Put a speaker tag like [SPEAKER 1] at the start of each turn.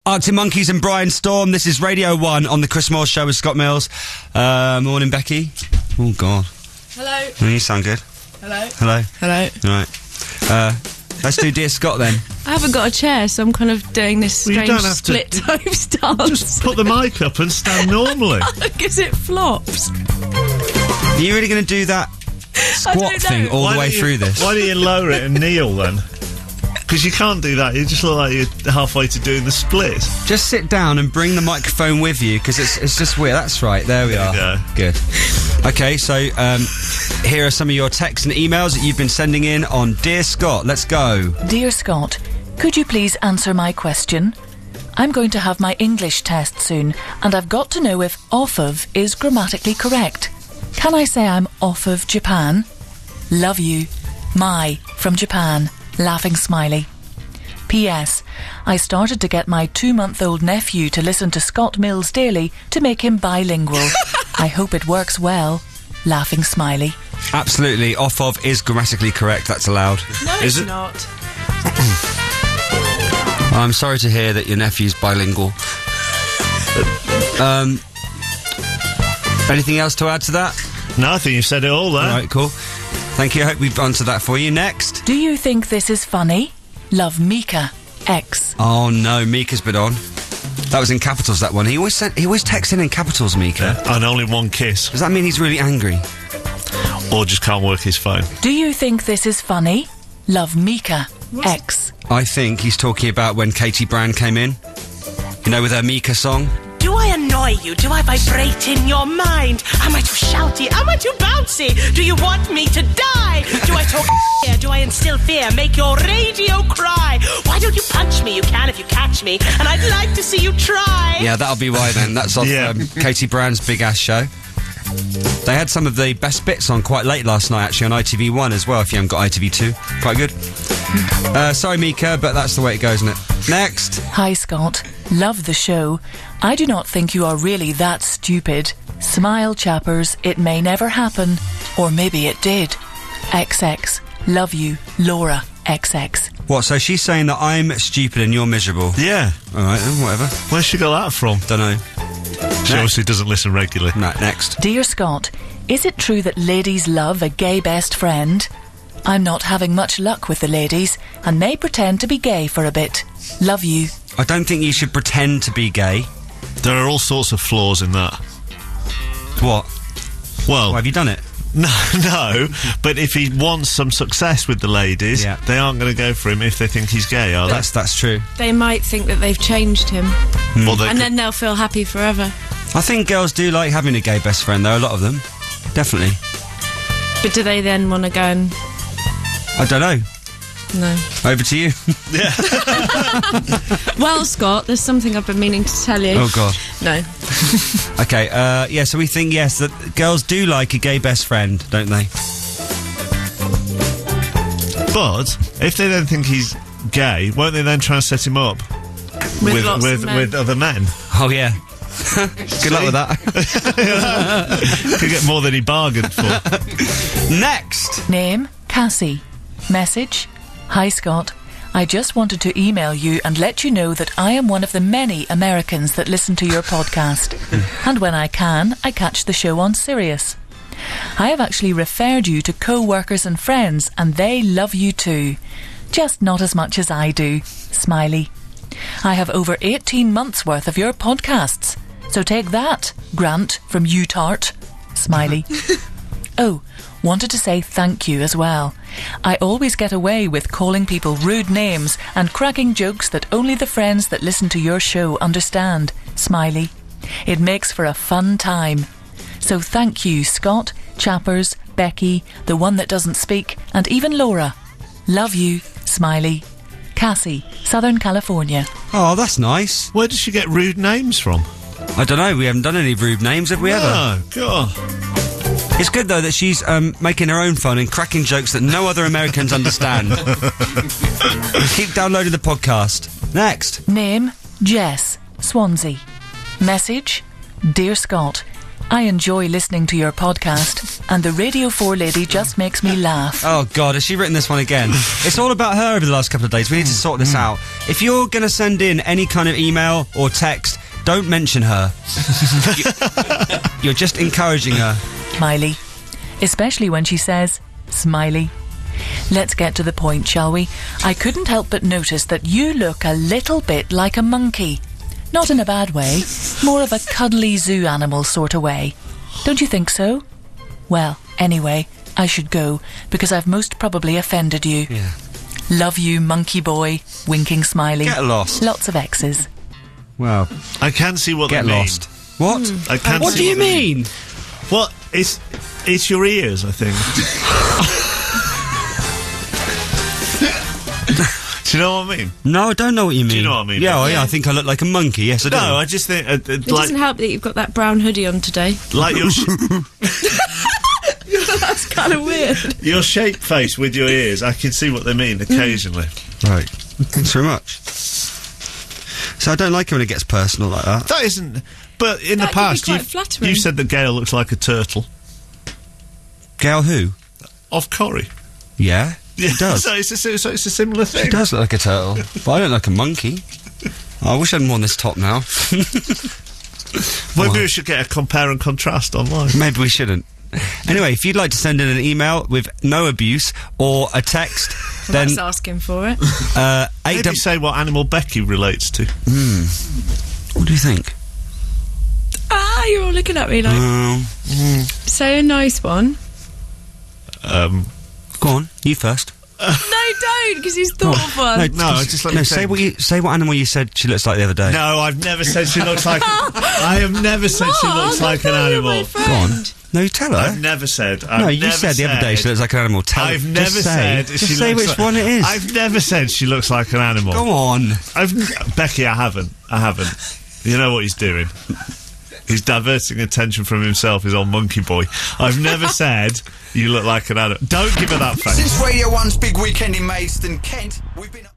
[SPEAKER 1] Arctic Monkeys and Brian Storm. This is Radio 1 on the Chris Moore Show with Scott Mills. Morning, Becky. Oh, God.
[SPEAKER 2] Hello.
[SPEAKER 1] Oh, you sound good.
[SPEAKER 2] Hello.
[SPEAKER 1] Hello.
[SPEAKER 2] Hello.
[SPEAKER 1] Right. Let's do Dear Scott then.
[SPEAKER 2] I haven't got a chair, so I'm kind of doing this strange split type stance.
[SPEAKER 3] Just put the mic up and stand normally.
[SPEAKER 2] Because it flops.
[SPEAKER 1] Are you really going to do that squat thing all the way through this?
[SPEAKER 3] Why don't you lower it and kneel then? Because you can't do that. You just look like you're halfway to doing the split.
[SPEAKER 1] Just sit down and bring the microphone with you, because it's just weird. That's right. There we are.
[SPEAKER 3] Go.
[SPEAKER 1] Good. Okay, so here are some of your texts and emails that you've been sending in on Dear Scott. Let's go.
[SPEAKER 4] Dear Scott, could you please answer my question? I'm going to have my English test soon, and I've got to know if off of is grammatically correct. Can I say I'm off of Japan? Love you. Mai from Japan. Laughing smiley. P.S. I started to get my 2-month-old nephew to listen to Scott Mills daily to make him bilingual. I hope it works well. Laughing smiley.
[SPEAKER 1] Absolutely, off of is grammatically correct. That's allowed.
[SPEAKER 2] No,
[SPEAKER 1] is
[SPEAKER 2] it's
[SPEAKER 1] it?
[SPEAKER 2] not.
[SPEAKER 1] I'm sorry to hear that your nephew's bilingual. Anything else to add to that?
[SPEAKER 3] No, I think you've said it all there.
[SPEAKER 1] All right, cool. Thank you. I hope we've answered that for you. Next.
[SPEAKER 4] Do you think this is funny? Love, Mika. X.
[SPEAKER 1] Oh no, Mika's been on. That was in capitals, that one. He always texts in capitals, Mika.
[SPEAKER 3] Yeah, and only one kiss.
[SPEAKER 1] Does that mean he's really angry?
[SPEAKER 3] Or just can't work his phone.
[SPEAKER 4] Do you think this is funny? Love, Mika. X.
[SPEAKER 1] I think he's talking about when Katie Brand came in. You know, with her Mika song.
[SPEAKER 5] Do I annoy you? Do I vibrate in your mind? Am I too shouty? Am I too bouncy? Do you want me to die? Do I talk here? Do I instill fear? Make your radio cry? Why don't you punch me? You can if you catch me, and I'd like to see you try.
[SPEAKER 1] Yeah, that'll be why then. That's off Katie Brand's Big Ass Show. They had some of the best bits on quite late last night, actually, on ITV1 as well, if you haven't got ITV2. Quite good. Sorry, Mika, but that's the way it goes, isn't it? Next.
[SPEAKER 4] Hi, Scott. Love the show. I do not think you are really that stupid. Smile, chappers. It may never happen. Or maybe it did. XX. Love you. Laura. XX.
[SPEAKER 1] What, so she's saying that I'm stupid and you're miserable?
[SPEAKER 3] Yeah.
[SPEAKER 1] All right, then, whatever.
[SPEAKER 3] Where's she got that from?
[SPEAKER 1] Don't know.
[SPEAKER 3] She obviously doesn't listen regularly.
[SPEAKER 1] No, next.
[SPEAKER 4] Dear Scott, is it true that ladies love a gay best friend? I'm not having much luck with the ladies and may pretend to be gay for a bit. Love you.
[SPEAKER 1] I don't think you should pretend to be gay.
[SPEAKER 3] There are all sorts of flaws in that.
[SPEAKER 1] What?
[SPEAKER 3] Well,
[SPEAKER 1] have you done it?
[SPEAKER 3] No, but if he wants some success with the ladies, they aren't going to go for him if they think he's gay, are they?
[SPEAKER 1] That's true.
[SPEAKER 2] They might think that they've changed him.
[SPEAKER 3] And
[SPEAKER 2] then they'll feel happy forever.
[SPEAKER 1] I think girls do like having a gay best friend, though, a lot of them. Definitely.
[SPEAKER 2] But do they then want to go and...
[SPEAKER 1] I don't know.
[SPEAKER 2] No.
[SPEAKER 1] Over to you.
[SPEAKER 3] Yeah.
[SPEAKER 2] Well, Scott, there's something I've been meaning to tell you.
[SPEAKER 1] Oh, God.
[SPEAKER 2] No.
[SPEAKER 1] Okay, so we think, yes, that girls do like a gay best friend, don't they?
[SPEAKER 3] But if they don't think he's gay, won't they then try and set him up
[SPEAKER 2] with
[SPEAKER 3] other men?
[SPEAKER 1] Oh, yeah. Good luck with that.
[SPEAKER 3] Could get more than he bargained for.
[SPEAKER 1] Next.
[SPEAKER 4] Name, Cassie. Message, hi Scott. I just wanted to email you and let you know that I am one of the many Americans that listen to your podcast. And when I can, I catch the show on Sirius. I have actually referred you to co-workers and friends, and they love you too. Just not as much as I do. Smiley. I have over 18 months worth of your podcasts. So take that, Grant from UTART. Smiley. Oh, wanted to say thank you as well. I always get away with calling people rude names and cracking jokes that only the friends that listen to your show understand. Smiley. It makes for a fun time. So thank you, Scott, Chappers, Becky, the one that doesn't speak, and even Laura. Love you. Smiley. Cassie, Southern California.
[SPEAKER 1] Oh, that's nice.
[SPEAKER 3] Where does she get rude names from?
[SPEAKER 1] I don't know. We haven't done any rude names, have we ever?
[SPEAKER 3] Oh, God.
[SPEAKER 1] It's good, though, that she's making her own fun and cracking jokes that no other Americans understand. Keep downloading the podcast. Next.
[SPEAKER 4] Name, Jess, Swansea. Message, Dear Scott, I enjoy listening to your podcast, and the Radio 4 lady just makes me laugh.
[SPEAKER 1] Oh, God, has she written this one again? It's all about her over the last couple of days. We need to sort this out. If you're going to send in any kind of email or text, don't mention her. You're just encouraging her.
[SPEAKER 4] Smiley. Especially when she says, smiley. Let's get to the point, shall we? I couldn't help but notice that you look a little bit like a monkey. Not in a bad way, more of a cuddly zoo animal sort of way. Don't you think so? Well, anyway, I should go, because I've most probably offended you.
[SPEAKER 1] Yeah.
[SPEAKER 4] Love you, monkey boy, winking smiley.
[SPEAKER 1] Get lost.
[SPEAKER 4] Lots of X's.
[SPEAKER 1] Well,
[SPEAKER 3] I can see what
[SPEAKER 1] get
[SPEAKER 3] they mean.
[SPEAKER 1] lost. What?
[SPEAKER 3] I can
[SPEAKER 1] What
[SPEAKER 3] see
[SPEAKER 1] do you mean?
[SPEAKER 3] What? It's your ears, I think. Do you know what I mean?
[SPEAKER 1] No, I don't know what you mean.
[SPEAKER 3] Do you know what I mean?
[SPEAKER 1] Yeah, I think I look like a monkey. Yes, I do.
[SPEAKER 3] No, I just think
[SPEAKER 2] It doesn't help that you've got that brown hoodie on today.
[SPEAKER 3] like your
[SPEAKER 2] That's kind of weird.
[SPEAKER 3] your shape face with your ears. I can see what they mean occasionally.
[SPEAKER 1] Right. Thanks very much. So I don't like it when it gets personal like that.
[SPEAKER 3] That isn't. But in
[SPEAKER 2] That
[SPEAKER 3] the past,
[SPEAKER 2] could be quite flattering.
[SPEAKER 3] you said that Gail looks like a turtle.
[SPEAKER 1] Gail who?
[SPEAKER 3] Of Corrie.
[SPEAKER 1] Yeah, she does.
[SPEAKER 3] So it's a similar thing.
[SPEAKER 1] She does look like a turtle, but I don't like a monkey. I wish I'd worn this top now.
[SPEAKER 3] Maybe we should get a compare and contrast online.
[SPEAKER 1] Maybe we shouldn't. Anyway, if you'd like to send in an email with no abuse or a text, then
[SPEAKER 2] That's asking for it.
[SPEAKER 3] Maybe say what animal Becky relates to.
[SPEAKER 1] What do you think?
[SPEAKER 2] You're all looking at me like... Say a nice one.
[SPEAKER 1] Go on, you first.
[SPEAKER 2] No, don't, because he's thought of one.
[SPEAKER 3] No, just let me
[SPEAKER 1] say
[SPEAKER 3] think.
[SPEAKER 1] what animal you said she looks like the other day.
[SPEAKER 3] No, I've never said she looks like. I have never said she looks like an animal.
[SPEAKER 1] Go on. No, you tell her.
[SPEAKER 3] I've never said.
[SPEAKER 1] You said the other day she looks like an animal.
[SPEAKER 3] I've never said.
[SPEAKER 1] Just say which one it is.
[SPEAKER 3] I've never said she looks like an animal.
[SPEAKER 1] Go on.
[SPEAKER 3] Becky, I haven't. You know what he's doing. He's diverting attention from himself, his old monkey boy. I've never said you look like an animal. Don't give her that face.
[SPEAKER 6] Since Radio 1's big weekend in Maidstone, Kent, we've been...